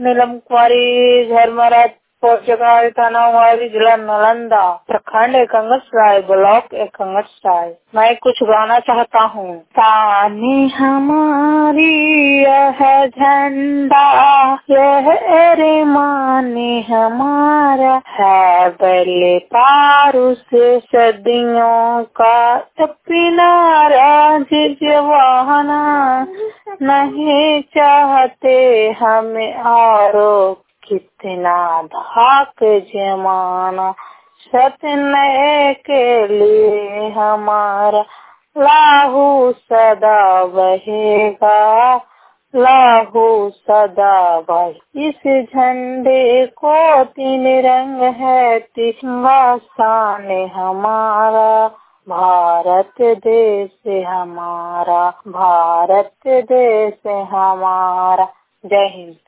नीलम कुमारी, घर महाराज पोर्चगांव, थाना हुमायूं, जिला नालंदा, प्रखंड एकंगसराय, ब्लॉक एकंगसराय। मैं कुछ गाना चाहता हूँ। ताने हमारी यह झंडा, यह रे माने हमारा है, बले पारू से सदियों का अपना राज जवाना, नहीं चाहते हमें औरों कितना धाक जमाना, सतनय के लिए हमारा लाहू सदा बहेगा, लाहू सदा बहे। इस झंडे को 3 रंग है, तिरंगा शान हमारा, भारत देश हमारा, भारत देश हमारा। जय हिंद।